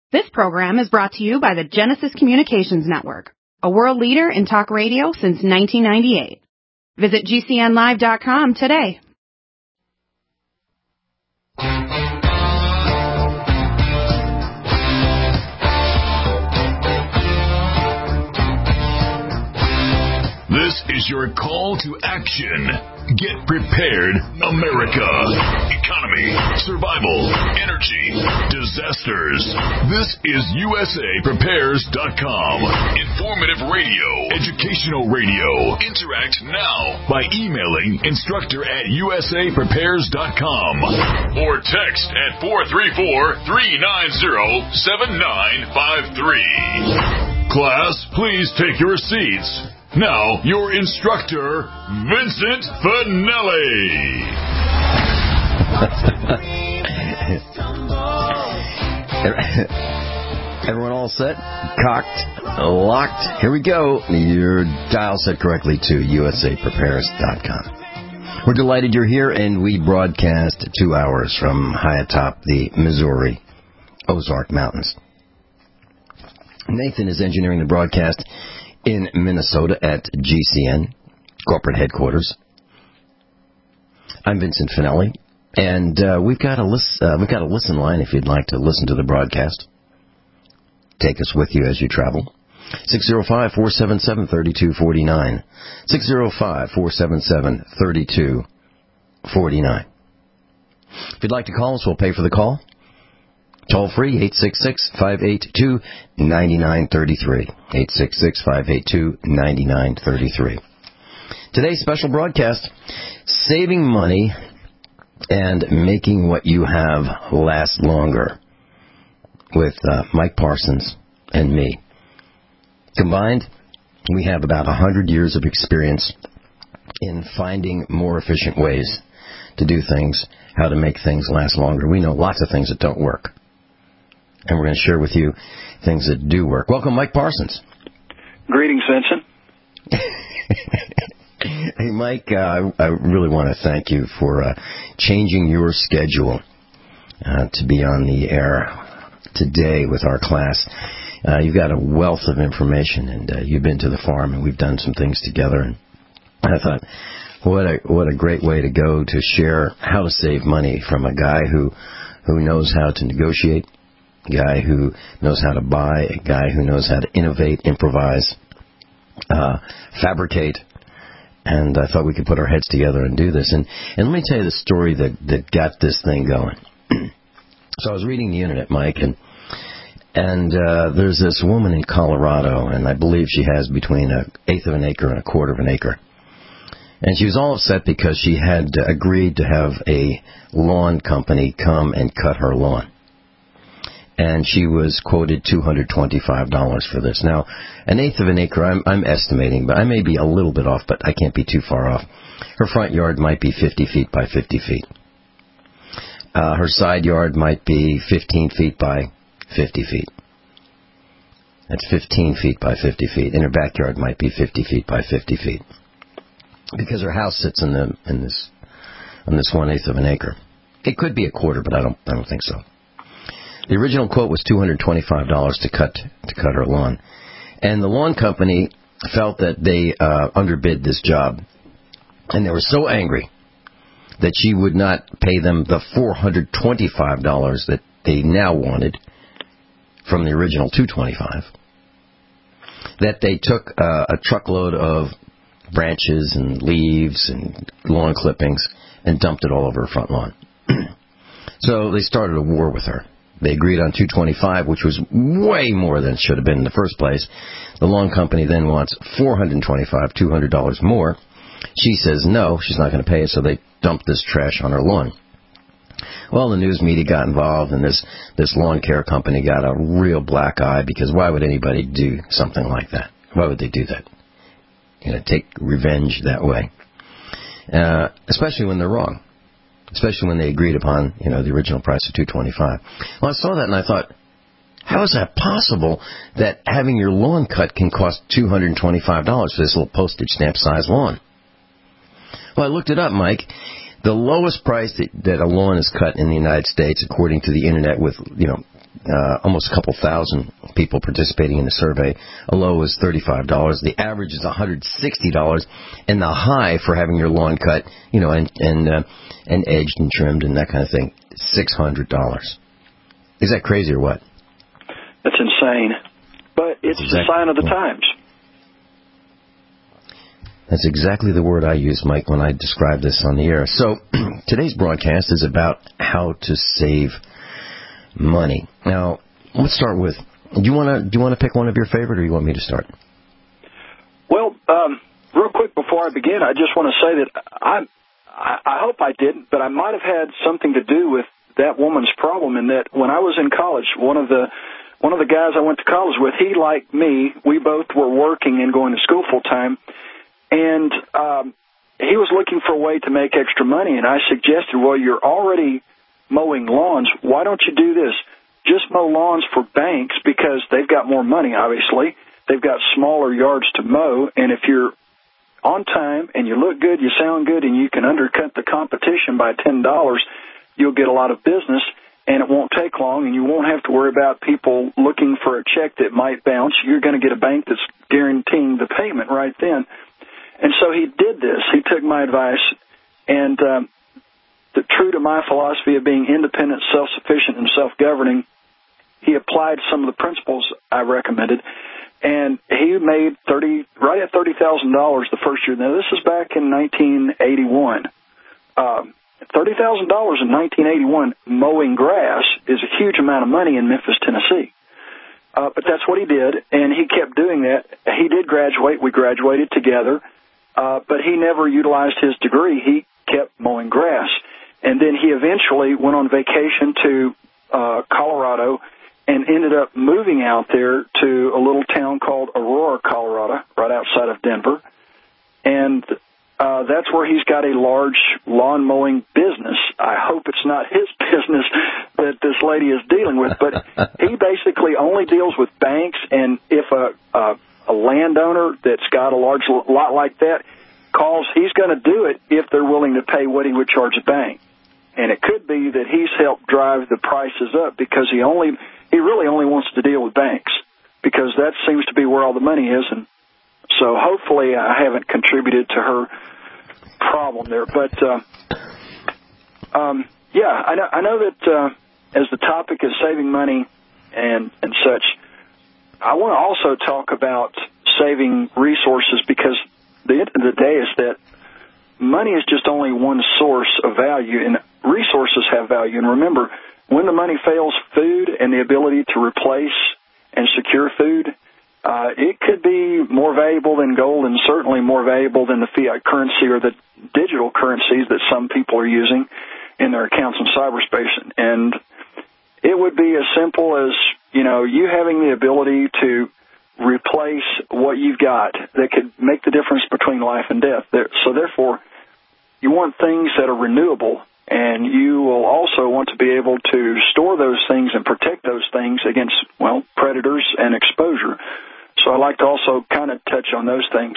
This program is brought to you by the Genesis Communications Network, a world leader in talk radio since 1998. Visit GCNlive.com today. This is your call to action. Get prepared, America. Economy, survival, energy, disasters. This is USAPrepares.com. Informative radio, educational radio. Interact now by emailing instructor@USAPrepares.com or text at 434-390-7953. Class, please take your seats. Now, your instructor, Vincent Finelli. Everyone all set? Cocked? Locked? Here we go. Your dial set correctly to USAPrepares.com. We're delighted you're here, and we broadcast 2 hours from high atop the Missouri Ozark Mountains. Nathan is engineering the broadcast in Minnesota at GCN, corporate headquarters. I'm Vincent Finelli, and we've got a listen line if you'd like to listen to the broadcast. Take us with you as you travel. 605-477-3249. 605-477-3249. If you'd like to call us, we'll pay for the call. Toll free, 866-582-9933. 866-582-9933. Today's special broadcast, saving money and making what you have last longer, with Mike Parsons and me. Combined, we have about 100 years of experience in finding more efficient ways to do things, how to make things last longer. We know lots of things that don't work, and we're going to share with you things that do work. Welcome, Mike Parsons. Greetings, Vincent. Hey, Mike, I really want to thank you for changing your schedule to be on the air today with our class. You've got a wealth of information, and you've been to the farm, and we've done some things together. And I thought, what a great way to go to share how to save money from a guy who knows how to negotiate, a guy who knows how to buy, a guy who knows how to innovate, improvise, fabricate. And I thought we could put our heads together and do this. And let me tell you the story that got this thing going. So I was reading the internet, Mike, and there's this woman in Colorado, and I believe she has between 1/8 of an acre and 1/4 of an acre. And she was all upset because she had agreed to have a lawn company come and cut her lawn. And she was quoted $225 for this. Now, 1/8 of an acre, I'm estimating, but I may be a little bit off, but I can't be too far off. Her front yard might be 50 feet by 50 feet. Her side yard might be 15 feet by 50 feet. That's 15 feet by 50 feet. And her backyard might be 50 feet by 50 feet. Because her house sits on this 1/8 of an acre. It could be 1/4, but I don't think so. The original quote was $225 to cut her lawn. And the lawn company felt that they underbid this job. And they were so angry that she would not pay them the $425 that they now wanted from the original $225. That they took a truckload of branches and leaves and lawn clippings and dumped it all over her front lawn. So they started a war with her. They agreed on $225, which was way more than it should have been in the first place. The lawn company then wants $425, $200 more. She says no, she's not going to pay it, so they dumped this trash on her lawn. Well, the news media got involved, and this lawn care company got a real black eye, because why would anybody do something like that? Why would they do that? Take revenge that way. Especially when they're wrong. Especially when they agreed upon, the original price of $225. Well, I saw that and I thought, how is that possible that having your lawn cut can cost $225 for this little postage stamp size lawn? Well, I looked it up, Mike. The lowest price that a lawn is cut in the United States, according to the internet, with almost a couple thousand people participating in the survey. A low was $35. The average is $160, and the high for having your lawn cut, and edged and trimmed and that kind of thing, $600. Is that crazy or what? That's insane. But it's a sign of the times. That's exactly the word I use, Mike, when I describe this on the air. So today's broadcast is about how to save money. Now, let's start with, do you want to pick one of your favorite, or you want me to start? Well, real quick before I begin, I just want to say that I hope I didn't, but I might have had something to do with that woman's problem in that when I was in college, one of the guys I went to college with, he, like me, we both were working and going to school full time. And he was looking for a way to make extra money, and I suggested, well, you're already mowing lawns. Why don't you do this? Just mow lawns for banks because they've got more money, obviously. They've got smaller yards to mow, and if you're on time and you look good, you sound good, and you can undercut the competition by $10, you'll get a lot of business, and it won't take long, and you won't have to worry about people looking for a check that might bounce. You're going to get a bank that's guaranteeing the payment right then. And so he did this. He took my advice, and true to my philosophy of being independent, self-sufficient, and self-governing, he applied some of the principles I recommended, and he made right at $30,000 the first year. Now, this is back in 1981. $30,000 in 1981 mowing grass is a huge amount of money in Memphis, Tennessee. But that's what he did, and he kept doing that. He did graduate. We graduated together. But he never utilized his degree. He kept mowing grass. And then he eventually went on vacation to Colorado and ended up moving out there to a little town called Aurora, Colorado, right outside of Denver. And that's where he's got a large lawn mowing business. I hope it's not his business that this lady is dealing with, but he basically only deals with banks, and if a landowner that's got a large lot like that calls, he's going to do it if they're willing to pay what he would charge a bank. And it could be that he's helped drive the prices up because he really only wants to deal with banks because that seems to be where all the money is. And so hopefully I haven't contributed to her problem there. But, I know that as the topic is saving money and such, I want to also talk about saving resources because the end of the day is that money is just only one source of value, and resources have value. And remember, when the money fails food and the ability to replace and secure food, it could be more valuable than gold and certainly more valuable than the fiat currency or the digital currencies that some people are using in their accounts in cyberspace. And it would be as simple as, you having the ability to replace what you've got that could make the difference between life and death. So therefore, you want things that are renewable, and you will also want to be able to store those things and protect those things against, predators and exposure. So I'd like to also kind of touch on those things.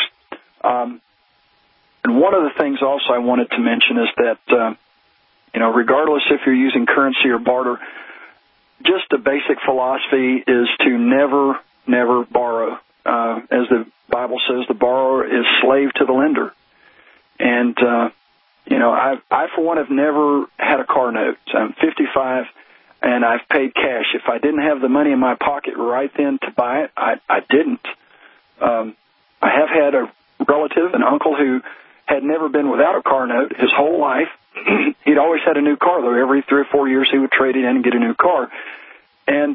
And one of the things also I wanted to mention is that, regardless if you're using currency or barter, just the basic philosophy is to never borrow. As the Bible says, the borrower is slave to the lender. And, I for one have never had a car note. I'm 55 and I've paid cash. If I didn't have the money in my pocket right then to buy it, I didn't. I have had a relative, an uncle, who had never been without a car note his whole life. He'd always had a new car, though. Every 3 or 4 years he would trade it in and get a new car. And,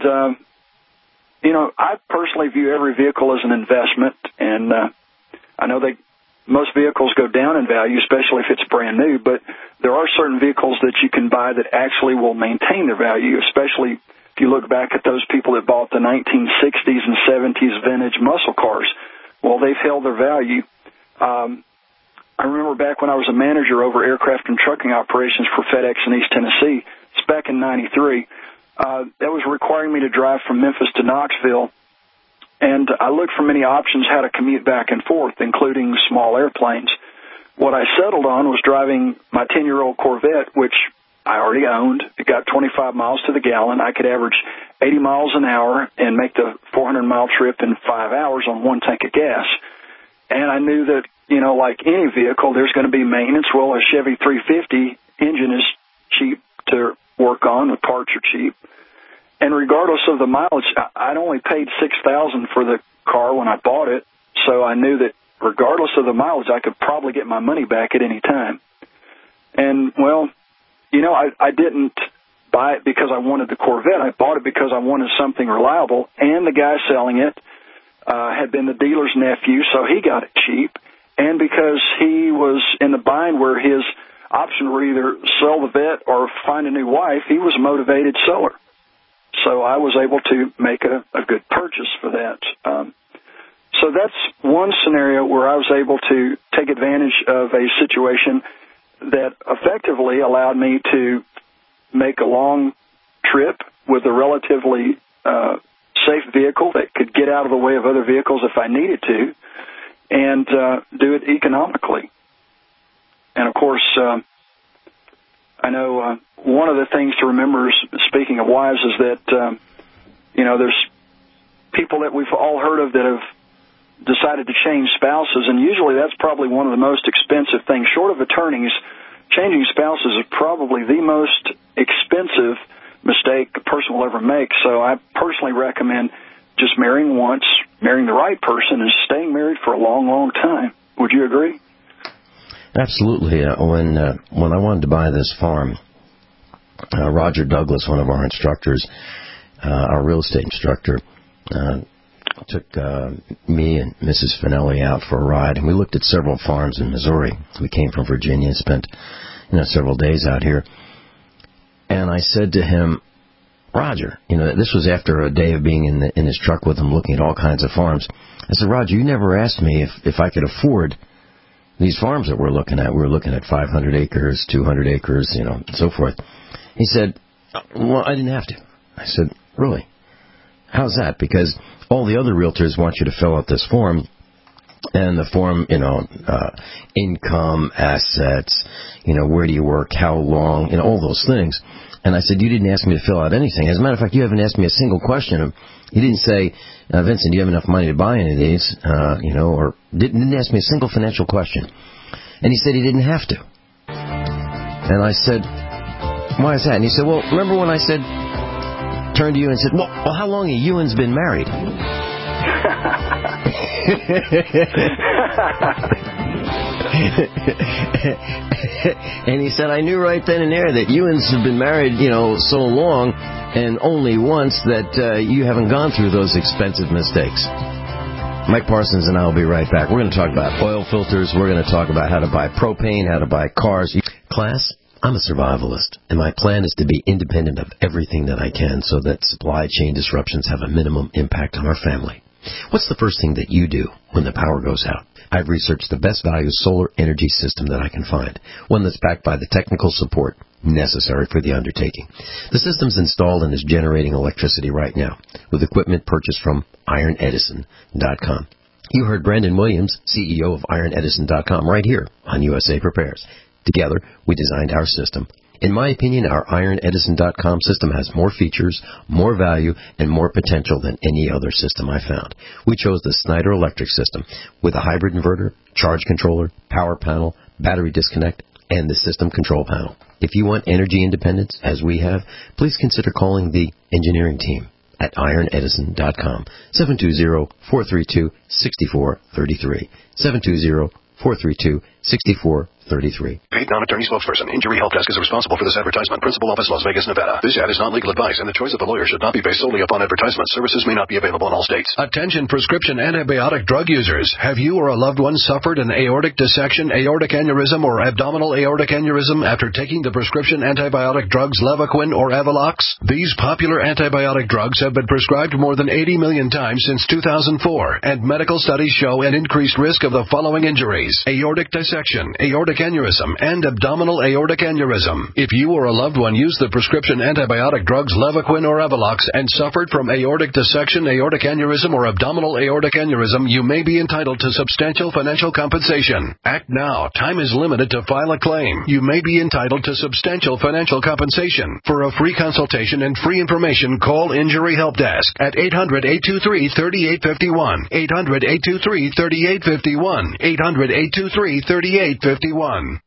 I personally view every vehicle as an investment, and I know most vehicles go down in value, especially if it's brand new, but there are certain vehicles that you can buy that actually will maintain their value, especially if you look back at those people that bought the 1960s and 70s vintage muscle cars. Well, they've held their value. I remember back when I was a manager over aircraft and trucking operations for FedEx in East Tennessee. It's back in 93. That was requiring me to drive from Memphis to Knoxville. And I looked for many options how to commute back and forth, including small airplanes. What I settled on was driving my 10-year-old Corvette, which I already owned. It got 25 miles to the gallon. I could average 80 miles an hour and make the 400-mile trip in 5 hours on one tank of gas. And I knew that, you know, like any vehicle, there's going to be maintenance. Well, a Chevy 350 engine is cheap to work on. The parts are cheap. And regardless of the mileage, I'd only paid $6,000 for the car when I bought it. So I knew that regardless of the mileage, I could probably get my money back at any time. And, well, you know, I didn't buy it because I wanted the Corvette. I bought it because I wanted something reliable, and the guy selling it had been the dealer's nephew, so he got it cheap, and because he was in the bind where his option were either sell the vet or find a new wife, he was a motivated seller. So I was able to make a good purchase for that. So that's one scenario where I was able to take advantage of a situation that effectively allowed me to make a long trip with a relatively safe vehicle that could get out of the way of other vehicles if I needed to, and do it economically. And, of course, I know one of the things to remember, speaking of wives, is that, you know, there's people that we've all heard of that have decided to change spouses, and usually that's probably one of the most expensive things. Short of attorneys, changing spouses is probably the most expensive mistake a person will ever make. So I personally recommend just marrying once, marrying the right person, and staying married for a long, long time. Would you agree? Absolutely. When I wanted to buy this farm, Roger Douglas, one of our instructors, our real estate instructor, took me and Mrs. Finelli out for a ride, and we looked at several farms in Missouri. We came from Virginia and spent, several days out here. And I said to him, Roger, this was after a day of being in his truck with him looking at all kinds of farms. I said, Roger, you never asked me if I could afford these farms that we're looking at. We were looking at 500 acres, 200 acres, and so forth. He said, well, I didn't have to. I said, really? How's that? Because all the other realtors want you to fill out this form, and the form, income, assets, where do you work, how long, all those things. And I said, you didn't ask me to fill out anything. As a matter of fact, you haven't asked me a single question. You didn't say, Vincent, do you have enough money to buy any of these, or didn't ask me a single financial question. And he said he didn't have to. And I said, why is that? And he said, well, remember when I said, turned to you and said, well, how long have you and been married? And he said, I knew right then and there that Ewans have been married, so long, and only once that you haven't gone through those expensive mistakes. Mike Parsons and I will be right back. We're going to talk about oil filters. We're going to talk about how to buy propane, how to buy cars. Class, I'm a survivalist, and my plan is to be independent of everything that I can so that supply chain disruptions have a minimum impact on our family. What's the first thing that you do when the power goes out? I've researched the best value solar energy system that I can find, one that's backed by the technical support necessary for the undertaking. The system's installed and is generating electricity right now with equipment purchased from IronEdison.com. You heard Brandon Williams, CEO of IronEdison.com, right here on USA Prepares. Together, we designed our system. In my opinion, our IronEdison.com system has more features, more value, and more potential than any other system I found. We chose the Snyder Electric system with a hybrid inverter, charge controller, power panel, battery disconnect, and the system control panel. If you want energy independence, as we have, please consider calling the engineering team at IronEdison.com, 720-432-6433, 720-432-6433. Paid non-attorney spokesperson. Injury Help Desk is responsible for this advertisement. Principal office, Las Vegas, Nevada. This ad is not legal advice, and the choice of the lawyer should not be based solely upon advertisement. Services may not be available in all states. Attention prescription antibiotic drug users. Have you or a loved one suffered an aortic dissection, aortic aneurysm, or abdominal aortic aneurysm after taking the prescription antibiotic drugs Levaquin or Avelox? These popular antibiotic drugs have been prescribed more than 80 million times since 2004, and medical studies show an increased risk of the following injuries: aortic dissection, aortic aortic aneurysm and abdominal aortic aneurysm. If you or a loved one used the prescription antibiotic drugs Levaquin or Evolox and suffered from aortic dissection, aortic aneurysm, or abdominal aortic aneurysm, you may be entitled to substantial financial compensation. Act now. Time is limited to file a claim. You may be entitled to substantial financial compensation. For a free consultation and free information, call Injury Help Desk at 800-823-3851. 800-823-3851. 800-823-3851.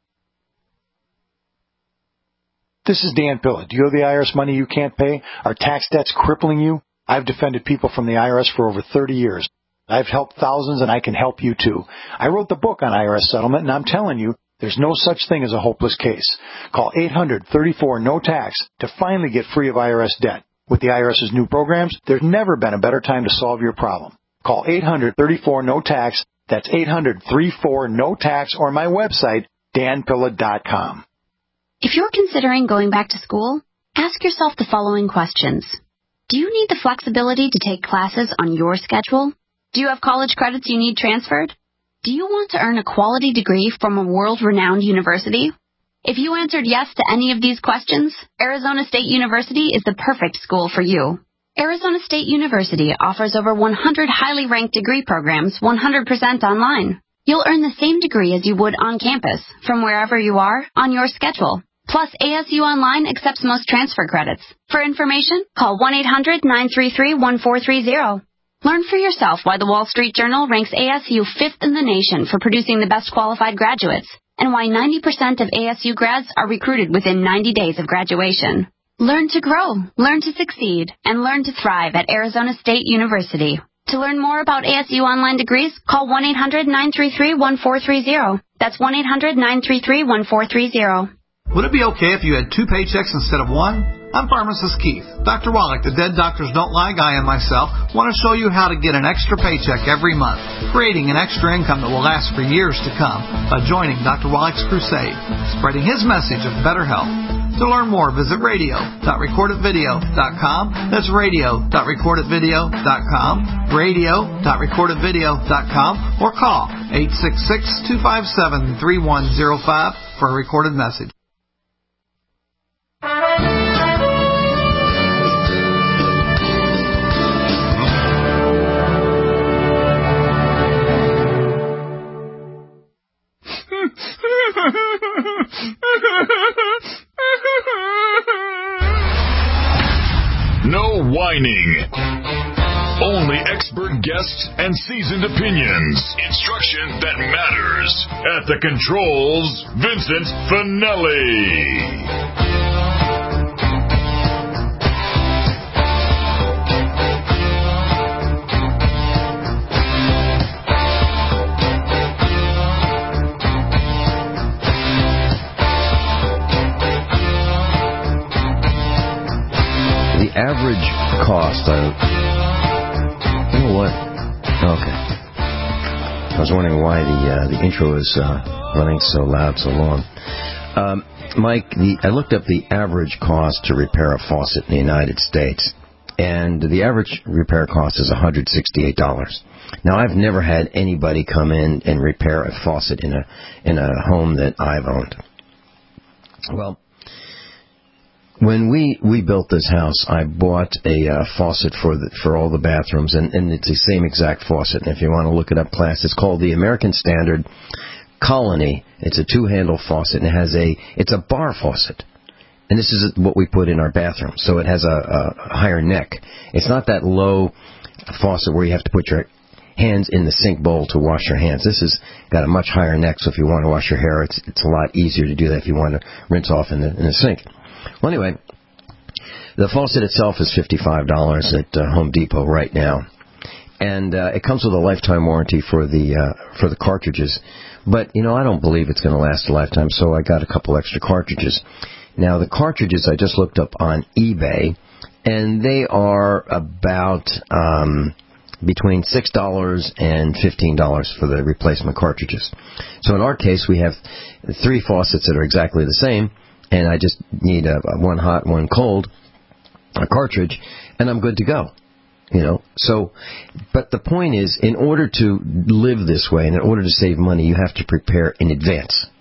This is Dan Pilla. Do you owe the IRS money you can't pay? Are tax debts crippling you? I've defended people from the IRS for over 30 years. I've helped thousands, and I can help you too. I wrote the book on IRS settlement, and I'm telling you, there's no such thing as a hopeless case. Call 800-34-NO-TAX to finally get free of IRS debt. With the IRS's new programs, there's never been a better time to solve your problem. Call 800-34-NO-TAX. That's 800-34-NO-TAX, or my website, danpilla.com. If you're considering going back to school, ask yourself the following questions. Do you need the flexibility to take classes on your schedule? Do you have college credits you need transferred? Do you want to earn a quality degree from a world-renowned university? If you answered yes to any of these questions, Arizona State University is the perfect school for you. Arizona State University offers over 100 highly ranked degree programs 100% online. You'll earn the same degree as you would on campus, from wherever you are, on your schedule. Plus, ASU Online accepts most transfer credits. For information, call 1-800-933-1430. Learn for yourself why the Wall Street Journal ranks ASU 5th in the nation for producing the best qualified graduates, and why 90% of ASU grads are recruited within 90 days of graduation. Learn to grow, learn to succeed, and learn to thrive at Arizona State University. To learn more about ASU Online degrees, call 1-800-933-1430. That's 1-800-933-1430. Would it be okay if you had 2 paychecks instead of 1? I'm Pharmacist Keith. Dr. Wallach, the Dead Doctors Don't Lie guy, and myself want to show you how to get an extra paycheck every month, creating an extra income that will last for years to come by joining Dr. Wallach's crusade, spreading his message of better health. To learn more, visit radio.recordedvideo.com. That's radio.recordedvideo.com, radio.recordedvideo.com, or call 866-257-3105 for a recorded message. No whining. Only expert guests and seasoned opinions. Instruction that matters. At the controls, Vincent Finelli. Average cost, you know what? Okay. I was wondering why the intro is running so loud, so long. Mike, I looked up the average cost to repair a faucet in the United States, and the average repair cost is $168. Now, I've never had anybody come in and repair a faucet in a home that I've owned. Well, when we built this house, I bought a faucet for all the bathrooms, and it's the same exact faucet. And if you want to look it up, class, it's called the American Standard Colony. It's a 2-handle faucet, and it's a bar faucet. And this is what we put in our bathroom, so it has a higher neck. It's not that low faucet where you have to put your hands in the sink bowl to wash your hands. This has got a much higher neck, so if you want to wash your hair, it's a lot easier to do that if you want to rinse off in the sink. Well, anyway, the faucet itself is $55 at Home Depot right now, and it comes with a lifetime warranty for the cartridges. But I don't believe it's going to last a lifetime, so I got a couple extra cartridges. Now, the cartridges I just looked up on eBay, and they are about between $6 and $15 for the replacement cartridges. So in our case, we have 3 faucets that are exactly the same. And I just need one hot, one cold, a cartridge, and I'm good to go. So, but the point is, in order to live this way and in order to save money, you have to prepare in advance.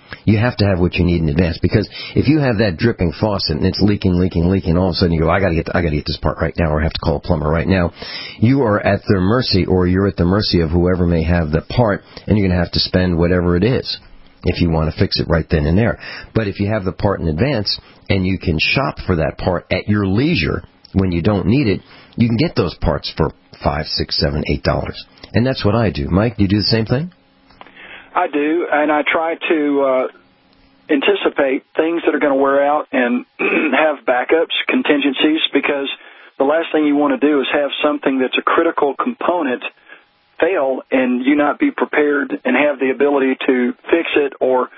You have to have what you need in advance, because if you have that dripping faucet and it's leaking, all of a sudden you go, I got to get this part right now, or I have to call a plumber right now. You are at their mercy, or you're at the mercy of whoever may have the part, and you're going to have to spend whatever it is if you want to fix it right then and there. But if you have the part in advance and you can shop for that part at your leisure when you don't need it, you can get those parts for $5, $6, $7, $8. And that's what I do. Mike, do you do the same thing? I do, and I try to anticipate things that are going to wear out and have backups, contingencies, because the last thing you want to do is have something that's a critical component fail and you not be prepared and have the ability to fix it or,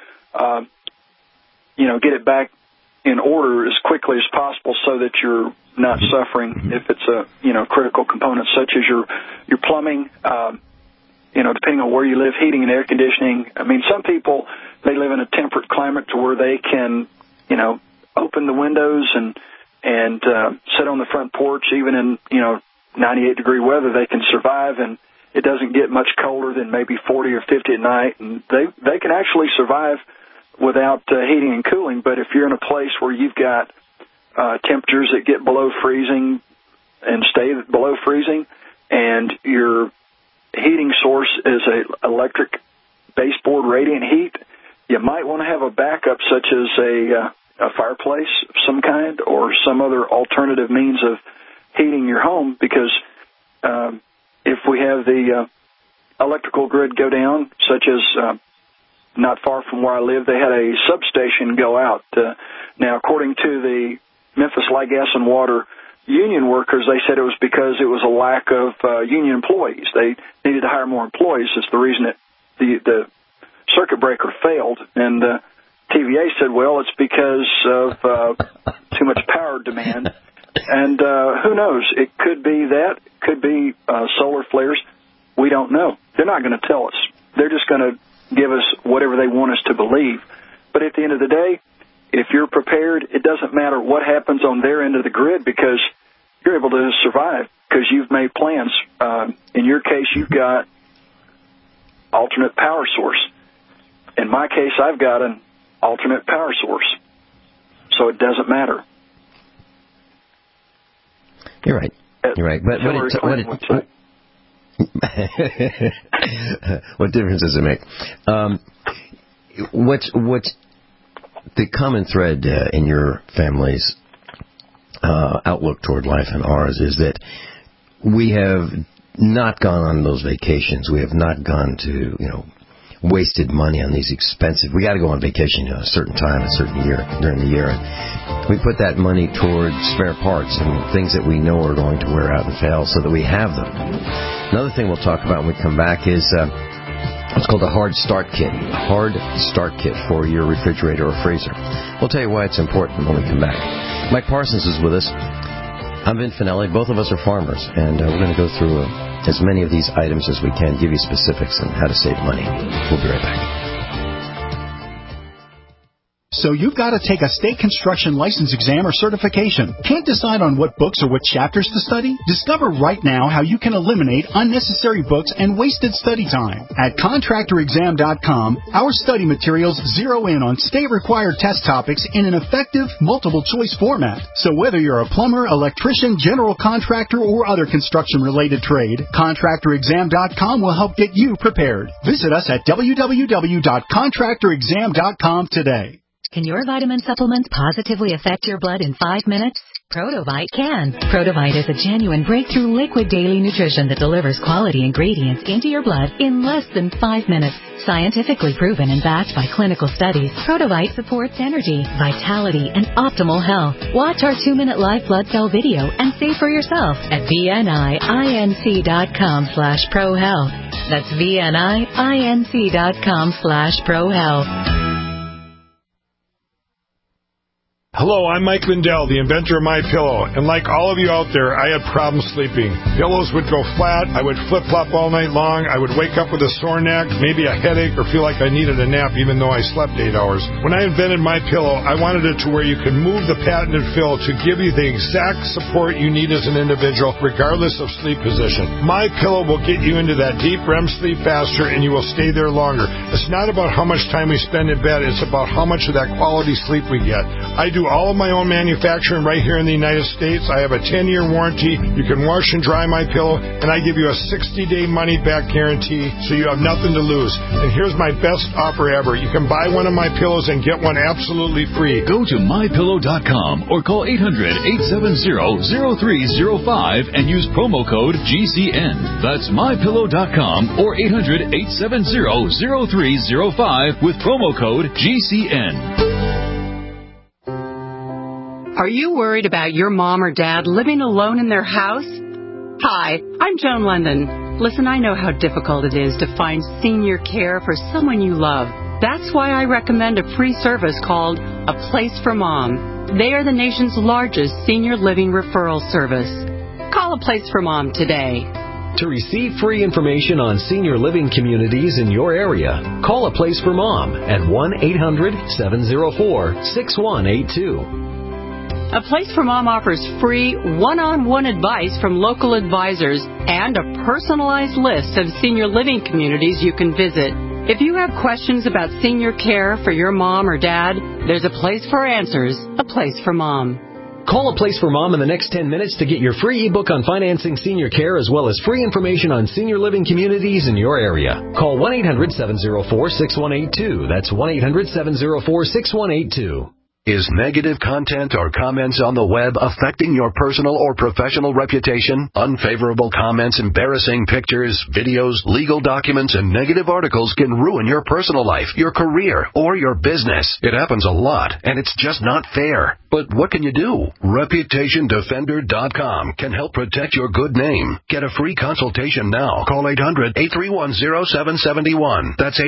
get it back in order as quickly as possible so that you're not suffering if it's a, critical component such as your plumbing, depending on where you live, heating and air conditioning. I mean, some people, they live in a temperate climate to where they can, open the windows and sit on the front porch. Even in, 98-degree weather, they can survive, and it doesn't get much colder than maybe 40 or 50 at night. And they can actually survive without heating and cooling. But if you're in a place where you've got temperatures that get below freezing and stay below freezing, and your heating source is a electric baseboard radiant heat, you might want to have a backup such as a fireplace of some kind or some other alternative means of heating your home, because if we have the electrical grid go down, such as not far from where I live, they had a substation go out. Now, according to the Memphis Light, Gas, and Water union workers, they said it was because it was a lack of union employees. They needed to hire more employees. It's the reason that the circuit breaker failed. And TVA said, well, it's because of too much power demand. And who knows? It could be that. It could be solar flares. We don't know. They're not going to tell us. They're just going to give us whatever they want us to believe. But at the end of the day, if you're prepared, it doesn't matter what happens on their end of the grid, because you're able to survive because you've made plans. In your case, you've got alternate power source. In my case, I've got an alternate power source. So it doesn't matter. You're right. You're right. But what difference does it make? What's the common thread in your family's outlook toward life and ours is that we have not gone on those vacations. We have not gone to, wasted money on these expensive. We got to go on vacation at a certain time, a certain year, during the year. And we put that money toward spare parts and things that we know are going to wear out and fail so that we have them. Another thing we'll talk about when we come back is what's called a hard start kit. A hard start kit for your refrigerator or freezer. We'll tell you why it's important when we come back. Mike Parsons is with us. I'm Vin Finelli. Both of us are farmers, and we're going to go through as many of these items as we can, give you specifics on how to save money. We'll be right back. So you've got to take a state construction license exam or certification. Can't decide on what books or what chapters to study? Discover right now how you can eliminate unnecessary books and wasted study time. At ContractorExam.com, our study materials zero in on state-required test topics in an effective, multiple-choice format. So whether you're a plumber, electrician, general contractor, or other construction-related trade, ContractorExam.com will help get you prepared. Visit us at www.ContractorExam.com today. Can your vitamin supplements positively affect your blood in 5 minutes? Protovite can. Protovite is a genuine breakthrough liquid daily nutrition that delivers quality ingredients into your blood in less than 5 minutes. Scientifically proven and backed by clinical studies, Protovite supports energy, vitality, and optimal health. Watch our 2-minute live blood cell video and see for yourself at VNIINC.com/ProHealth. That's VNIINC.com/ProHealth. Hello, I'm Mike Lindell, the inventor of MyPillow, and like all of you out there, I had problems sleeping. Pillows would go flat, I would flip-flop all night long, I would wake up with a sore neck, maybe a headache, or feel like I needed a nap even though I slept 8 hours. When I invented MyPillow, I wanted it to where you could move the patented fill to give you the exact support you need as an individual, regardless of sleep position. MyPillow will get you into that deep REM sleep faster, and you will stay there longer. It's not about how much time we spend in bed, it's about how much of that quality sleep we get. I do all of my own manufacturing right here in the United States. I have a 10-year warranty. You can wash and dry MyPillow, and I give you a 60-day money-back guarantee, so you have nothing to lose. And here's my best offer ever. You can buy one of my pillows and get one absolutely free. Go to MyPillow.com or call 800-870-0305 and use promo code GCN. That's MyPillow.com or 800-870-0305 with promo code GCN. Are you worried about your mom or dad living alone in their house? Hi, I'm Joan London. Listen, I know how difficult it is to find senior care for someone you love. That's why I recommend a free service called A Place for Mom. They are the nation's largest senior living referral service. Call A Place for Mom today. To receive free information on senior living communities in your area, call A Place for Mom at 1-800-704-6182. A Place for Mom offers free one-on-one advice from local advisors and a personalized list of senior living communities you can visit. If you have questions about senior care for your mom or dad, there's a place for answers, A Place for Mom. Call A Place for Mom in the next 10 minutes to get your free ebook on financing senior care as well as free information on senior living communities in your area. Call 1-800-704-6182. That's 1-800-704-6182. Is negative content or comments on the web affecting your personal or professional reputation? Unfavorable comments, embarrassing pictures, videos, legal documents, and negative articles can ruin your personal life, your career, or your business. It happens a lot, and it's just not fair. But what can you do? ReputationDefender.com can help protect your good name. Get a free consultation now. Call 800-831-0771. That's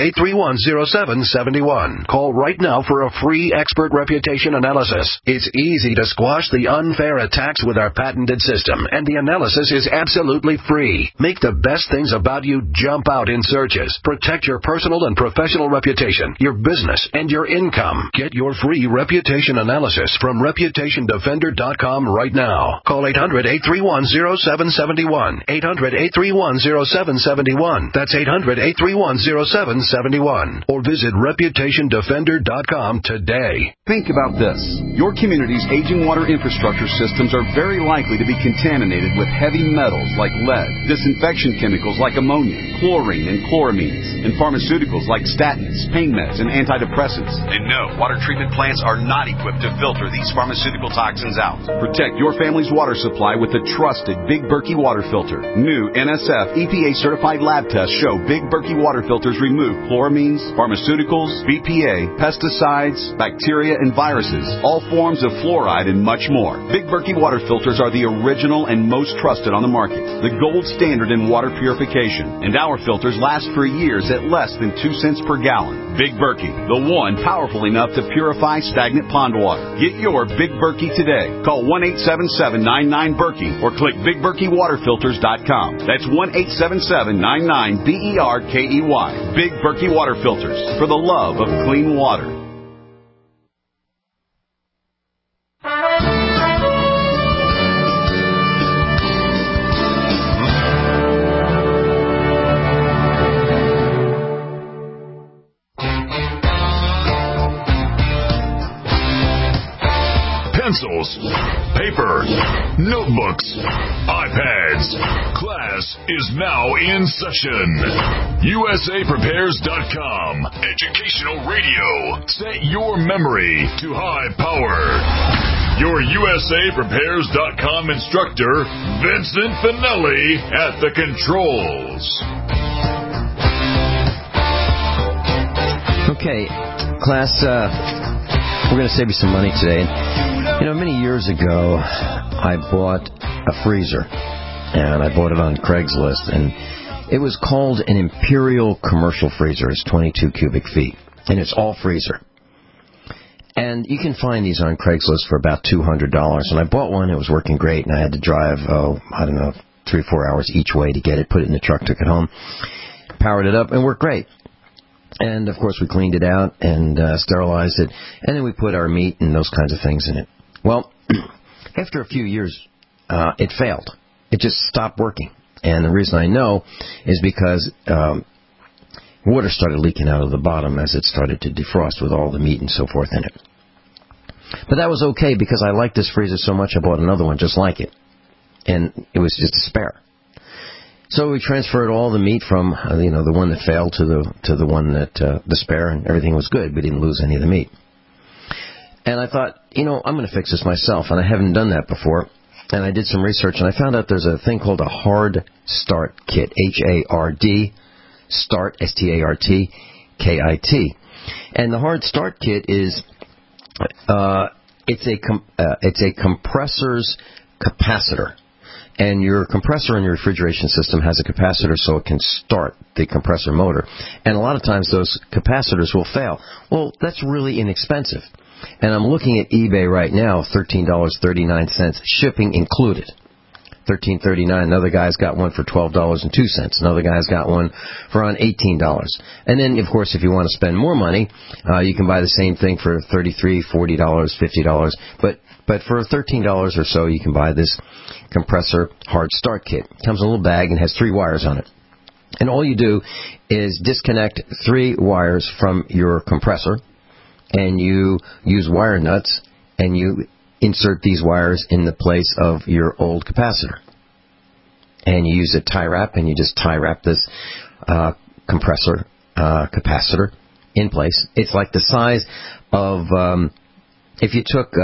800-831-0771. Call right now for a free expert reputation analysis. It's easy to squash the unfair attacks with our patented system, and the analysis is absolutely free. Make the best things about you jump out in searches. Protect your personal and professional reputation, your business, and your income. Get your free reputation analysis from ReputationDefender.com right now. Call 800-831-0771. 800-831-0771. That's 800-831-0771. Or visit ReputationDefender.com today. Think about this. Your community's aging water infrastructure systems are very likely to be contaminated with heavy metals like lead, disinfection chemicals like ammonia, chlorine and chloramines, and pharmaceuticals like statins, pain meds, and antidepressants. And no, water treatment plants are not equipped to filter these pharmaceutical toxins out. Protect your family's water supply with the trusted Big Berkey water filter. New NSF EPA-certified lab tests show Big Berkey water filters remove chloramines, pharmaceuticals, BPA, pesticides, bacteria, and viruses, all forms of fluoride, and much more. Big Berkey water filters are the original and most trusted on the market, the gold standard in water purification, and our filters last for years at less than 2 cents per gallon. Big Berkey, the one powerful enough to purify stagnant pond water. Get your Big Berkey today. Call 1-877-99-BERKEY or click BigBerkeyWaterFilters.com. That's 1-877-99-BERKEY. Big Berkey Water Filters, for the love of clean water. Pencils, paper, notebooks, iPads. Class is now in session. USAPrepares.com. Educational radio. Set your memory to high power. Your USAPrepares.com instructor, Vincent Finelli, at the controls. Okay, class, we're going to save you some money today. You know, many years ago, I bought a freezer, and I bought it on Craigslist, and it was called an Imperial Commercial Freezer. It's 22 cubic feet, and it's all freezer. And you can find these on Craigslist for about $200. And I bought one. It was working great, and I had to drive, 3 or 4 hours each way to get it, put it in the truck, took it home, powered it up, and worked great. And, of course, we cleaned it out and sterilized it, and then we put our meat and those kinds of things in it. Well, after a few years, it failed. It just stopped working. And the reason I know is because water started leaking out of the bottom as it started to defrost with all the meat and so forth in it. But that was okay because I liked this freezer so much I bought another one just like it. And it was just a spare. So we transferred all the meat from the one that failed to the one that the spare, and everything was good. We didn't lose any of the meat. And I thought, I'm going to fix this myself, and I haven't done that before. And I did some research, and I found out there's a thing called a Hard Start Kit, H-A-R-D, Start, S-T-A-R-T-K-I-T. And the Hard Start Kit is it's a compressor's capacitor. And your compressor in your refrigeration system has a capacitor so it can start the compressor motor. And a lot of times those capacitors will fail. Well, that's really inexpensive. And I'm looking at eBay right now, $13.39, shipping included. $13.39. Another guy's got one for $12.02. Another guy's got one for around $18. And then, of course, if you want to spend more money, you can buy the same thing for $33, $40, $50. But for $13 or so, you can buy this compressor hard start kit. It comes in a little bag and has 3 wires on it. And all you do is disconnect 3 wires from your compressor, and you use wire nuts, and you insert these wires in the place of your old capacitor. And you use a tie wrap, and you just tie wrap this compressor capacitor in place. It's like the size of, if you took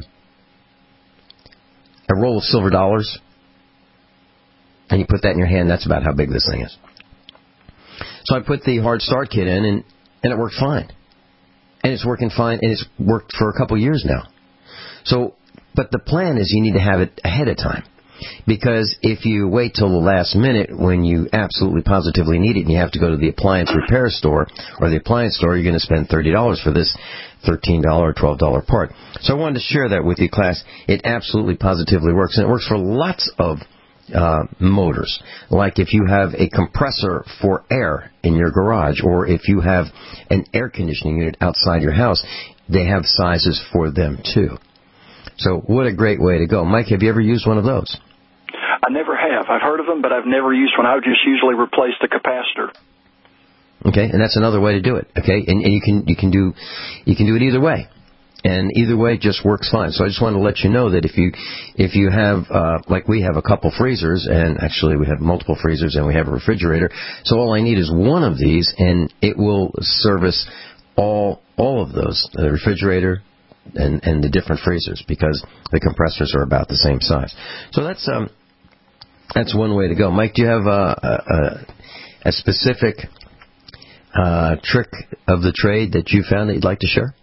a roll of silver dollars, and you put that in your hand, that's about how big this thing is. So I put the hard start kit in, and it worked fine. And it's working fine, and it's worked for a couple years now. So, but the plan is you need to have it ahead of time. Because if you wait till the last minute when you absolutely positively need it and you have to go to the appliance repair store or the appliance store, you're going to spend $30 for this $13 or $12 part. So I wanted to share that with you, class. It absolutely positively works, and it works for lots of motors. Like if you have a compressor for air in your garage, or if you have an air conditioning unit outside your house, they have sizes for them too. So what a great way to go. Mike, have you ever used one of those? I never have. I've heard of them, but I've never used one. I would just usually replace the capacitor. Okay, and that's another way to do it. Okay, and you can do it either way, and either way just works fine. So I just wanted to let you know that if you have like we have a couple freezers, and actually we have multiple freezers, and we have a refrigerator. So all I need is one of these, and it will service all of those, the refrigerator and the different freezers, because the compressors are about the same size. So that's one way to go. Mike, do you have a specific trick of the trade that you found that you'd like to share?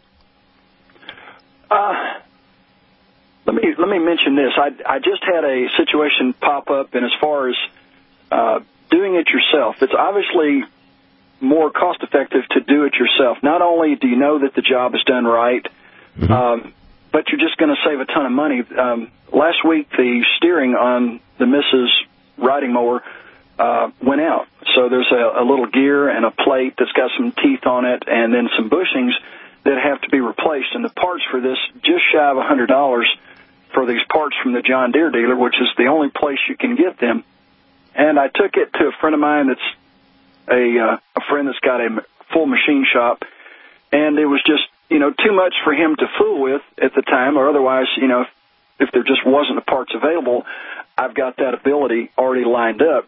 Let me mention this. I just had a situation pop up, and as far as doing it yourself, it's obviously more cost effective to do it yourself. Not only do you know that the job is done right, but you're just going to save a ton of money. Last week, the steering on the Mrs. riding mower went out. So there's a little gear and a plate that's got some teeth on it, and then some bushings that have to be replaced. And the parts for this, just shy of $100 for these parts from the John Deere dealer, which is the only place you can get them. And I took it to a friend of mine that's a friend that's got a full machine shop, and it was just, too much for him to fool with at the time, or otherwise, if there just wasn't the parts available, I've got that ability already lined up.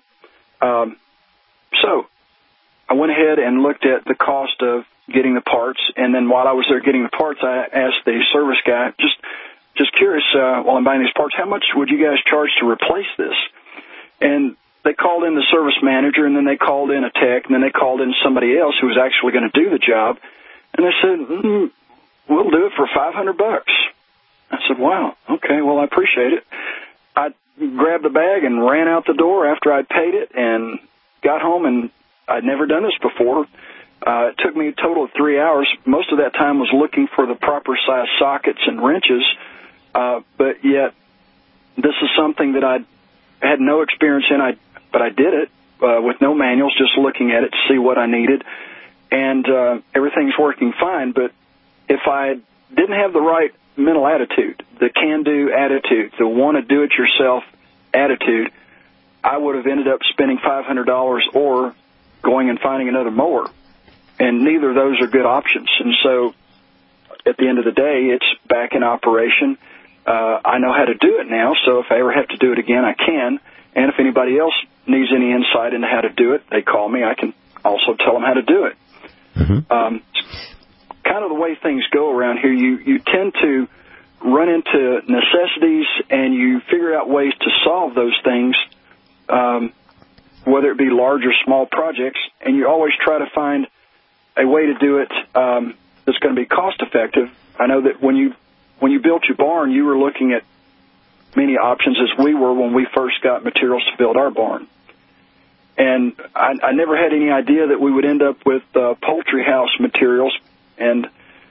So I went ahead and looked at the cost of getting the parts, and then while I was there getting the parts, I asked the service guy, just curious, while I'm buying these parts, how much would you guys charge to replace this? And they called in the service manager, and then they called in a tech, and then they called in somebody else who was actually going to do the job. And they said, we'll do it for $500. I said, wow, okay, well, I appreciate it. I grabbed the bag and ran out the door after I'd paid it and got home, and I'd never done this before. It took me a total of 3 hours. Most of that time was looking for the proper size sockets and wrenches, but yet this is something that I had no experience in, but I did it with no manuals, just looking at it to see what I needed, and everything's working fine. But if I didn't have the right mental attitude, the can-do attitude, the want-to-do-it-yourself attitude, I would have ended up spending $500 or going and finding another mower. And neither of those are good options. And so at the end of the day, it's back in operation. I know how to do it now, so if I ever have to do it again, I can. And if anybody else needs any insight into how to do it, they call me. I can also tell them how to do it. Mm-hmm. Kind of the way things go around here, you tend to run into necessities and you figure out ways to solve those things, whether it be large or small projects, and you always try to find a way to do it that's going to be cost-effective. I know that when you built your barn, you were looking at many options, as we were when we first got materials to build our barn. And I never had any idea that we would end up with poultry house materials and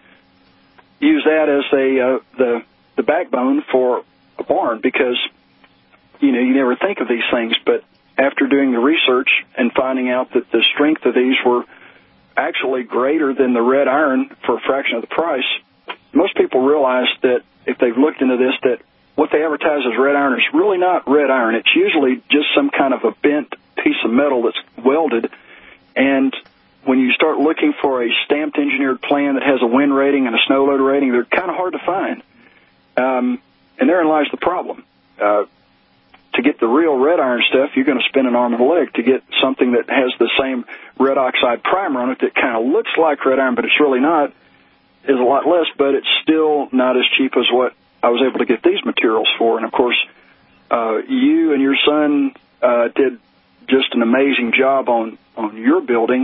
use that as the backbone for a barn, because you never think of these things. But after doing the research and finding out that the strength of these were actually greater than the red iron for a fraction of the price, most people realize that if they've looked into this, that what they advertise as red iron is really not red iron. It's usually just some kind of a bent piece of metal that's welded. And when you start looking for a stamped engineered plan that has a wind rating and a snow load rating, they're kind of hard to find. And therein lies the problem. To get the real red iron stuff, you're going to spend an arm and a leg. To get something that has the same red oxide primer on it that kind of looks like red iron, but it's really not, is a lot less, but it's still not as cheap as what I was able to get these materials for. And, of course, you and your son did just an amazing job on your building.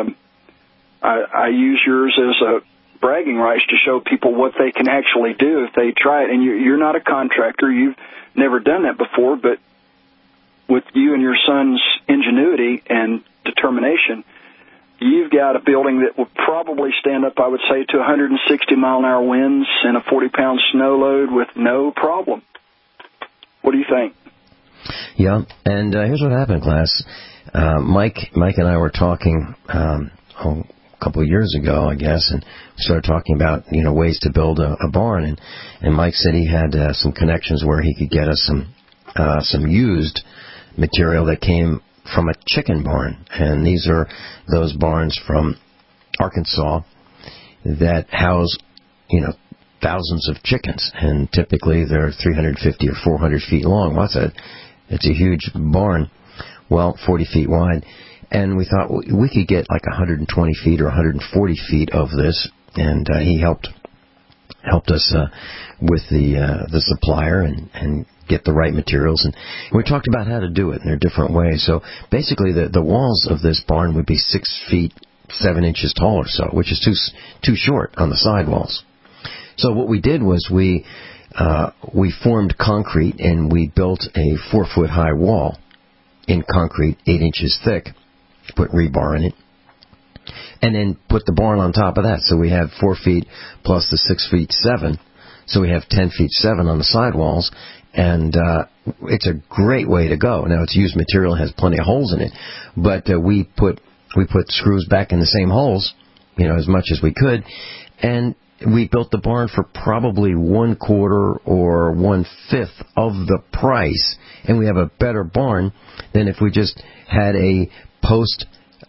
I use yours as a bragging rights to show people what they can actually do if they try it. And you're not a contractor. You've never done that before, but with you and your son's ingenuity and determination, you've got a building that will probably stand up, I would say, to 160-mile-an-hour winds and a 40-pound snow load with no problem. What do you think? Yeah, and here's what happened, class. Mike and I were talking a couple of years ago, I guess, and we started talking about ways to build a barn, and Mike said he had some connections where he could get us some used material that came from a chicken barn, and these are those barns from Arkansas that house thousands of chickens, and typically they're 350 or 400 feet long. It's a huge barn, 40 feet wide. And we thought we could get like 120 feet or 140 feet of this, and he helped us with the supplier and get the right materials. And we talked about how to do it, and there are different ways. So basically, the walls of this barn would be 6 feet 7 inches tall or so, which is too short on the side walls. So what we did was we formed concrete, and we built a 4-foot high wall in concrete, 8 inches thick. Put rebar in it, and then put the barn on top of that. So we have 4 feet plus the 6 feet 7. So we have 10 feet 7 on the sidewalls, and it's a great way to go. Now it's used material, has plenty of holes in it, but we put screws back in the same holes, as much as we could, and we built the barn for probably 1/4 or 1/5 of the price, and we have a better barn than if we just had a post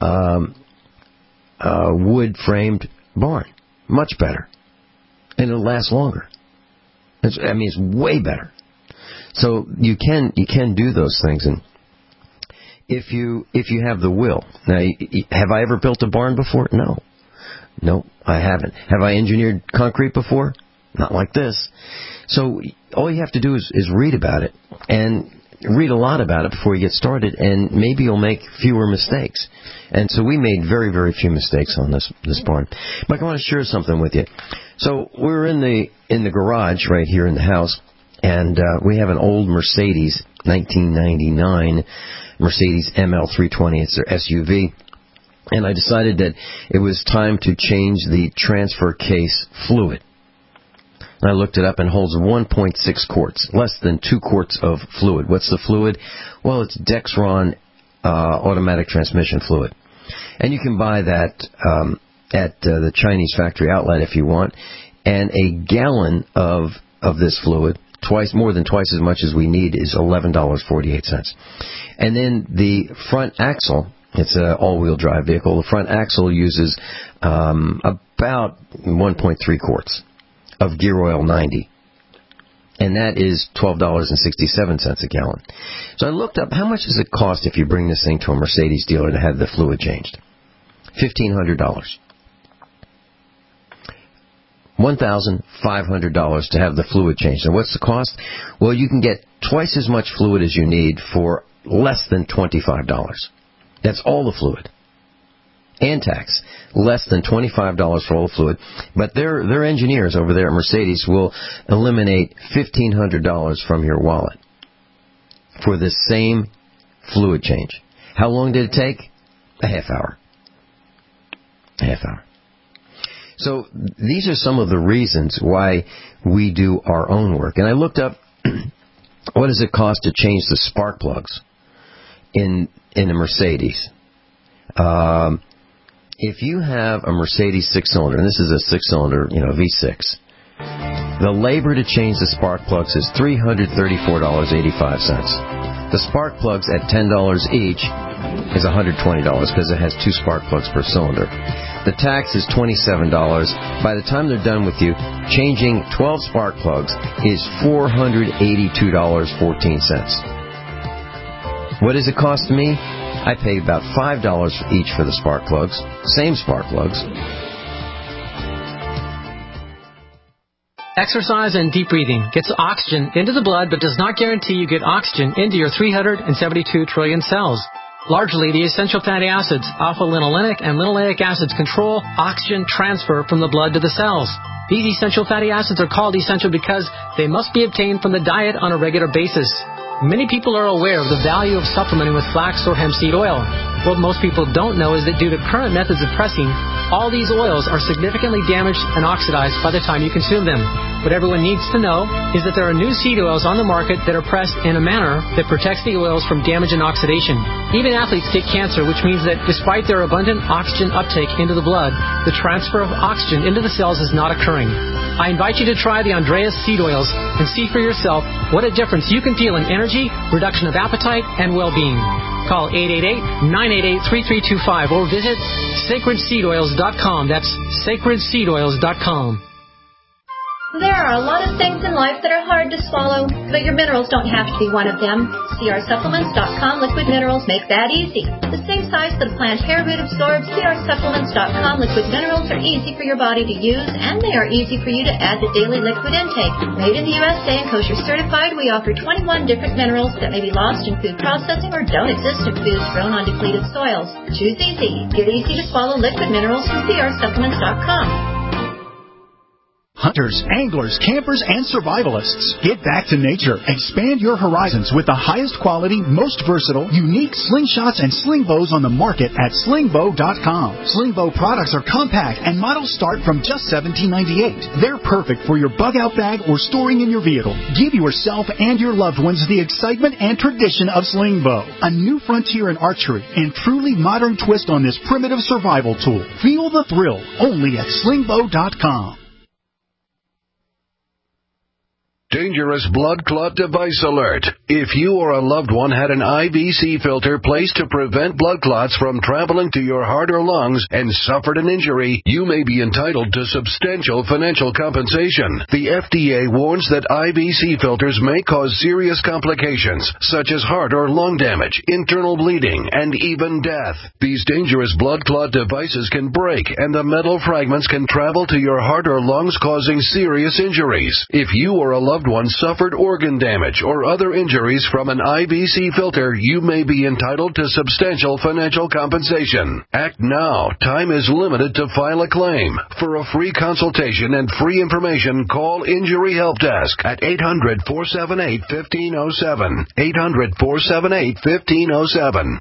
wood framed barn. Much better, and it'll last longer. It's way better. So you can do those things, and if you have the will. Now, have I ever built a barn before? No, I haven't. Have I engineered concrete before? Not like this. So all you have to do is read about it, and read a lot about it before you get started, and maybe you'll make fewer mistakes. And so we made very, very few mistakes on this barn. Mike, I want to share something with you. So we're in the garage right here in the house, and we have an old Mercedes, 1999 Mercedes ML320. It's their SUV. and I decided that it was time to change the transfer case fluid. And I looked it up, and holds 1.6 quarts, less than 2 quarts of fluid. What's the fluid? Well, it's Dexron automatic transmission fluid. And you can buy that at the Chinese factory outlet if you want. And a gallon of this fluid, more than twice as much as we need, is $11.48. And then the front axle, it's an all-wheel drive vehicle. The front axle uses about 1.3 quarts of Gear Oil 90. And that is $12.67 a gallon. So I looked up how much does it cost if you bring this thing to a Mercedes dealer to have the fluid changed. $1,500. $1,500 to have the fluid changed. And what's the cost? Well, you can get twice as much fluid as you need for less than $25. That's all the fluid. And tax. Less than $25 for all the fluid. But their engineers over there at Mercedes will eliminate $1,500 from your wallet for the same fluid change. How long did it take? A half hour. A half hour. So these are some of the reasons why we do our own work. And I looked up what does it cost to change the spark plugs in a Mercedes. If you have a Mercedes 6-cylinder, and this is a 6-cylinder, V6, the labor to change the spark plugs is $334.85. The spark plugs at $10 each is $120 because it has 2 spark plugs per cylinder. The tax is $27. By the time they're done with you, changing 12 spark plugs is $482.14. What does it cost me? I pay about $5 each for the spark plugs, same spark plugs. Exercise and deep breathing gets oxygen into the blood but does not guarantee you get oxygen into your 372 trillion cells. Largely, the essential fatty acids, alpha-linolenic and linoleic acids, control oxygen transfer from the blood to the cells. These essential fatty acids are called essential because they must be obtained from the diet on a regular basis. Many people are aware of the value of supplementing with flax or hemp seed oil. What most people don't know is that due to current methods of pressing, all these oils are significantly damaged and oxidized by the time you consume them. What everyone needs to know is that there are new seed oils on the market that are pressed in a manner that protects the oils from damage and oxidation. Even athletes get cancer, which means that despite their abundant oxygen uptake into the blood, the transfer of oxygen into the cells is not occurring. I invite you to try the Andreas seed oils and see for yourself what a difference you can feel in energy, reduction of appetite, and well-being. Call 888-988-3325 or visit sacredseedoils.com. That's sacredseedoils.com. There are a lot of things in life that are hard to swallow, but your minerals don't have to be one of them. CRSupplements.com liquid minerals make that easy. The same size that a plant hair root absorbs, CRSupplements.com liquid minerals are easy for your body to use, and they are easy for you to add to daily liquid intake. Made in the USA and kosher certified, we offer 21 different minerals that may be lost in food processing or don't exist in foods grown on depleted soils. Choose easy. Get easy to swallow liquid minerals from CRSupplements.com. Hunters, anglers, campers, and survivalists. Get back to nature. Expand your horizons with the highest quality, most versatile, unique slingshots and sling bows on the market at slingbow.com. Slingbow products are compact and models start from just $17.98. They're perfect for your bug-out bag or storing in your vehicle. Give yourself and your loved ones the excitement and tradition of Slingbow. A new frontier in archery and truly modern twist on this primitive survival tool. Feel the thrill only at slingbow.com. Dangerous blood clot device alert. If you or a loved one had an IVC filter placed to prevent blood clots from traveling to your heart or lungs and suffered an injury, you may be entitled to substantial financial compensation. The FDA warns that IVC filters may cause serious complications, such as heart or lung damage, internal bleeding, and even death. These dangerous blood clot devices can break, and the metal fragments can travel to your heart or lungs, causing serious injuries. If you or a loved loved one suffered organ damage or other injuries from an IBC filter, you may be entitled to substantial financial compensation. Act now. Time is limited to file a claim. For a free consultation and free information, call Injury Help Desk at 800-478-1507. 800-478-1507.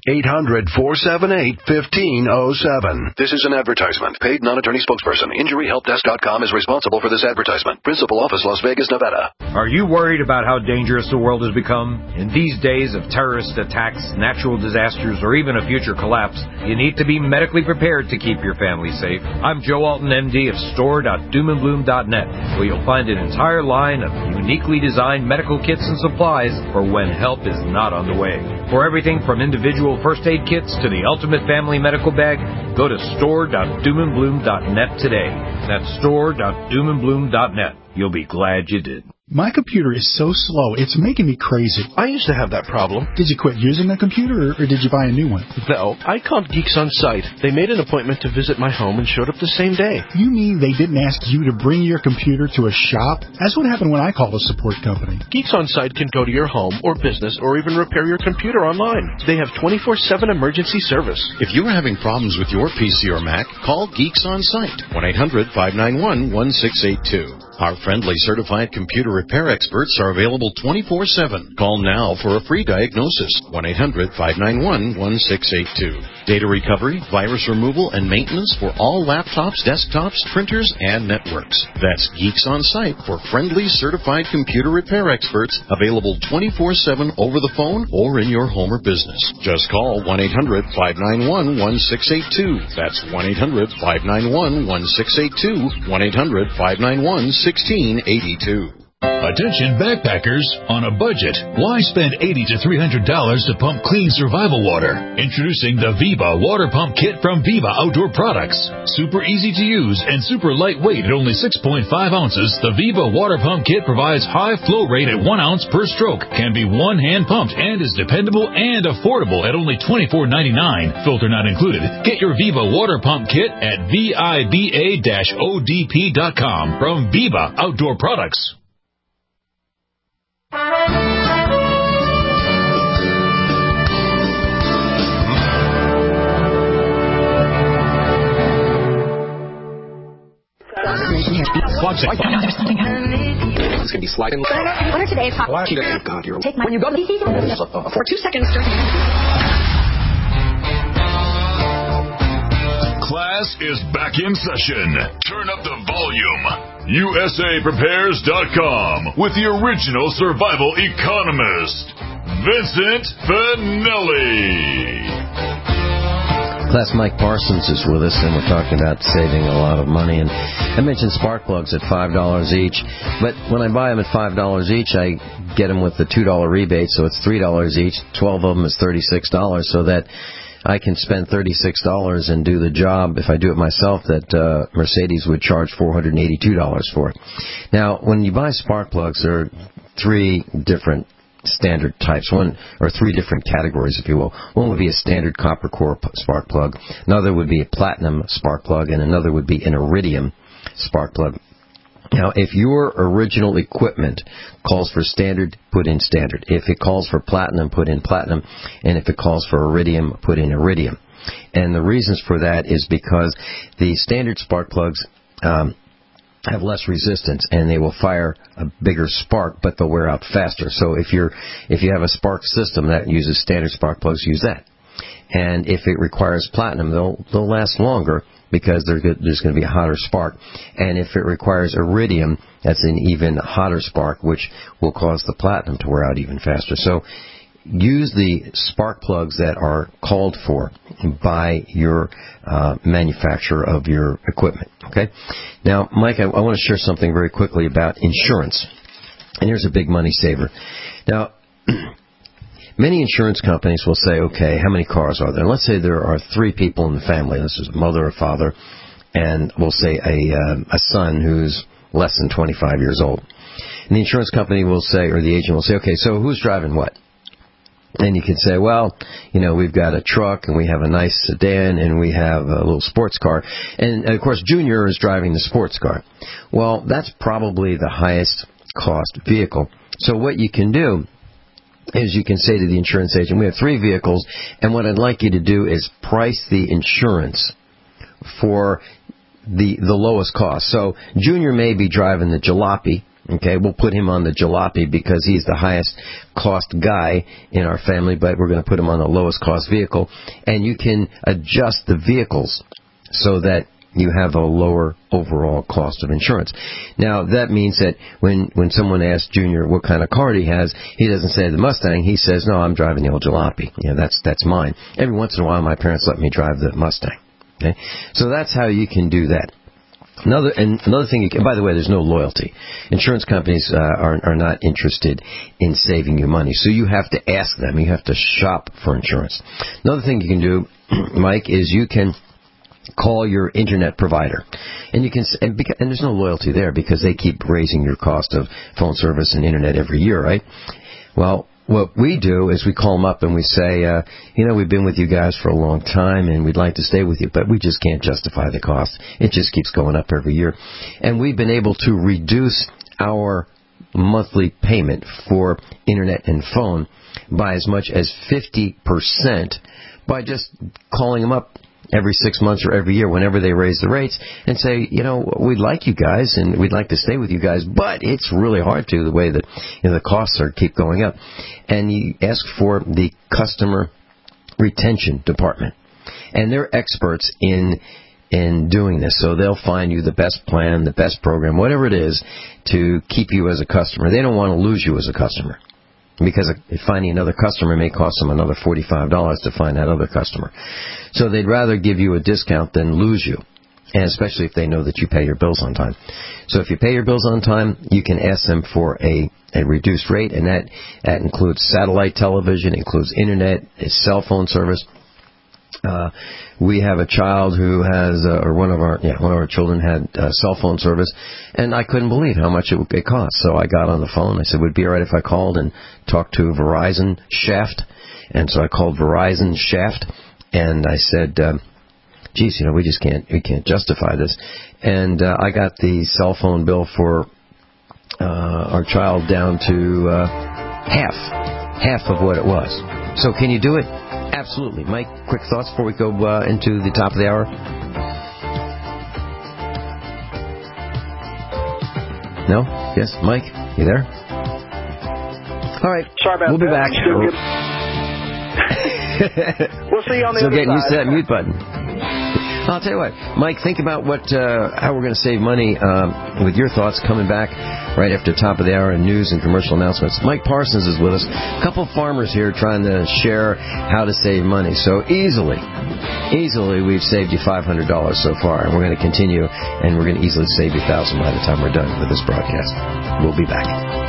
800-478-1507. This is an advertisement. Paid non-attorney spokesperson. InjuryHelpDesk.com is responsible for this advertisement. Principal office, Las Vegas, Nevada. Are you worried about how dangerous the world has become? In these days of terrorist attacks, natural disasters, or even a future collapse, you need to be medically prepared to keep your family safe. I'm Joe Alton, MD of store.doomandbloom.net, where you'll find an entire line of uniquely designed medical kits and supplies for when help is not on the way. For everything from individual first aid kits to the ultimate family medical bag, go to store.doomandbloom.net today. That's store.doomandbloom.net. You'll be glad you did. My computer is so slow, it's making me crazy. I used to have that problem. Did you quit using the computer, or did you buy a new one? No, I called Geeks On Site. They made an appointment to visit my home and showed up the same day. You mean they didn't ask you to bring your computer to a shop? That's what happened when I called a support company. Geeks On Site can go to your home or business or even repair your computer online. They have 24/7 emergency service. If you're having problems with your PC or Mac, call Geeks On Site, 1-800-591-1682. Our friendly certified computer repair experts are available 24/7. Call now for a free diagnosis. 1-800-591-1682. Data recovery, virus removal, and maintenance for all laptops, desktops, printers, and networks. That's Geeks On Site for friendly certified computer repair experts available 24/7 over the phone or in your home or business. Just call 1-800-591-1682. That's 1-800-591-1682. 1-800-591-1682. Attention backpackers on a budget. Why spend $80 to $300 to pump clean survival water? Introducing the Viva Water Pump Kit from Viva Outdoor Products. Super easy to use and super lightweight at only 6.5 ounces, the Viva Water Pump Kit provides high flow rate at 1 ounce per stroke, can be one-hand pumped, and is dependable and affordable at only $24.99. Filter not included. Get your Viva Water Pump Kit at VIBA-ODP.com from Viva Outdoor Products. It's going to be sliding. What are today's hot? Take my. When you go to the for 2 seconds. Class is back in session. Turn up the volume. USAPrepares.com with the original survival economist, Vincent Finelli. Class Mike Parsons is with us, and we're talking about saving a lot of money. And I mentioned spark plugs at $5 each, but when I buy them at $5 each, I get them with the $2 rebate, so it's $3 each. 12 of them is $36, so that I can spend $36 and do the job, if I do it myself, that Mercedes would charge $482 for. Now, when you buy spark plugs, there are three different standard types, three different categories, if you will. One would be a standard copper core spark plug, another would be a platinum spark plug, and another would be an iridium spark plug. Now, if your original equipment calls for standard, put in standard. If it calls for platinum, put in platinum. And if it calls for iridium, put in iridium. And the reasons for that is because the standard spark plugs have less resistance, and they will fire a bigger spark, but they'll wear out faster. So if you have a spark system that uses standard spark plugs, use that. And if it requires platinum, they'll last longer, because there's going to be a hotter spark. And if it requires iridium, that's an even hotter spark, which will cause the platinum to wear out even faster. So use the spark plugs that are called for by your manufacturer of your equipment. Okay? Now, Mike, I want to share something very quickly about insurance. And here's a big money saver. Now, many insurance companies will say, okay, how many cars are there? And let's say there are 3 people in the family. This is a mother, a father, and we'll say a son who's less than 25 years old. And the insurance company will say, or the agent will say, okay, so who's driving what? And you can say, well, we've got a truck, and we have a nice sedan, and we have a little sports car. And, of course, Junior is driving the sports car. Well, that's probably the highest cost vehicle. So what you can do is you can say to the insurance agent, we have 3 vehicles, and what I'd like you to do is price the insurance for the lowest cost. So Junior may be driving the Jalopy. Okay, we'll put him on the Jalopy because he's the highest cost guy in our family, but we're going to put him on the lowest cost vehicle. And you can adjust the vehicles so that you have a lower overall cost of insurance. Now, that means that when someone asks Junior what kind of car he has, he doesn't say the Mustang. He says, no, I'm driving the old Jalopy. That's mine. Every once in a while, my parents let me drive the Mustang. Okay, so that's how you can do that. Another thing, by the way, there's no loyalty. Insurance companies are not interested in saving you money, so you have to ask them. You have to shop for insurance. Another thing you can do, Mike, is you can call your internet provider, and you can, and there's no loyalty there because they keep raising your cost of phone service and internet every year, right? Well, what we do is we call them up and we say, we've been with you guys for a long time and we'd like to stay with you, but we just can't justify the cost. It just keeps going up every year. And we've been able to reduce our monthly payment for internet and phone by as much as 50% by just calling them up every 6 months or every year whenever they raise the rates and say, we'd like you guys and we'd like to stay with you guys, but it's really hard to, the way that the costs keep going up. And you ask for the customer retention department. And they're experts in doing this. So they'll find you the best plan, the best program, whatever it is, to keep you as a customer. They don't want to lose you as a customer, because finding another customer may cost them another $45 to find that other customer. So they'd rather give you a discount than lose you, and especially if they know that you pay your bills on time. So if you pay your bills on time, you can ask them for a reduced rate, and that includes satellite television, includes internet, cell phone service. We have a child who has, one of our children had cell phone service, and I couldn't believe how much it cost. So I got on the phone. I said, would it be all right if I called and talked to Verizon Shaft? And so I called Verizon Shaft, and I said, geez, we can't justify this. And I got the cell phone bill for our child down to half of what it was. So can you do it? Absolutely. Mike, quick thoughts before we go into the top of the hour? No? Yes? Mike, you there? All right. Sorry about we'll be back. We'll see you on the so other getting side. used to that mute button. I'll tell you what, Mike, think about how we're going to save money with your thoughts coming back right after top of the hour and news and commercial announcements. Mike Parsons is with us. A couple of farmers here trying to share how to save money. So easily we've saved you $500 so far, and we're going to continue, and we're going to easily save you $1,000 by the time we're done with this broadcast. We'll be back.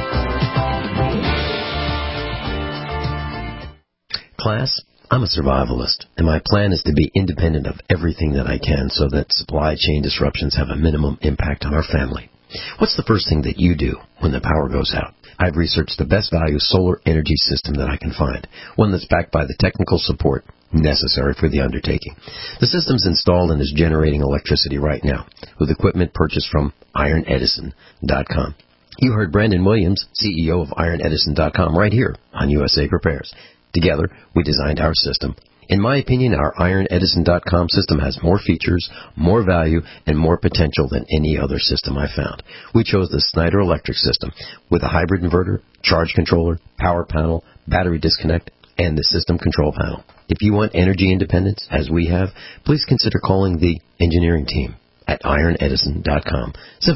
Class, I'm a survivalist, and my plan is to be independent of everything that I can so that supply chain disruptions have a minimum impact on our family. What's the first thing that you do when the power goes out? I've researched the best value solar energy system that I can find, one that's backed by the technical support necessary for the undertaking. The system's installed and is generating electricity right now with equipment purchased from IronEdison.com. You heard Brandon Williams, CEO of IronEdison.com, right here on USA Prepares. Together, we designed our system. In my opinion, our IronEdison.com system has more features, more value, and more potential than any other system I found. We chose the Snyder Electric system with a hybrid inverter, charge controller, power panel, battery disconnect, and the system control panel. If you want energy independence, as we have, please consider calling the engineering team at IronEdison.com,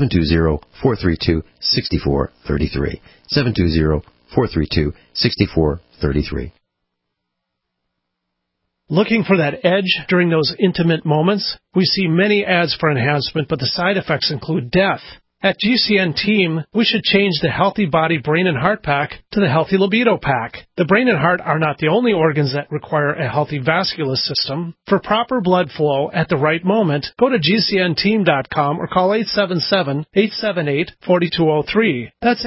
720-432-6433, 720-432-6433. Looking for that edge during those intimate moments? We see many ads for enhancement, but the side effects include death. At GCN Team, we should change the Healthy Body Brain and Heart Pack to the Healthy Libido Pack. The brain and heart are not the only organs that require a healthy vascular system. For proper blood flow at the right moment, go to GCNteam.com or call 877-878-4203. That's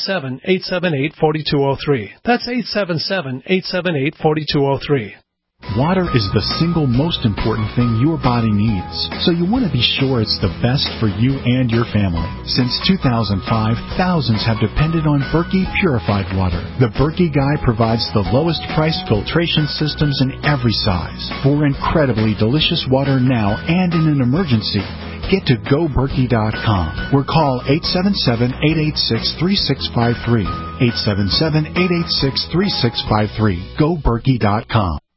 877-878-4203. That's 877-878-4203. Water is the single most important thing your body needs, so you want to be sure it's the best for you and your family. Since 2005, thousands have depended on Berkey purified water. The Berkey Guy provides the lowest price filtration systems in every size. For incredibly delicious water now and in an emergency, get to GoBerkey.com or call 877-886-3653. 877-886-3653. GoBerkey.com.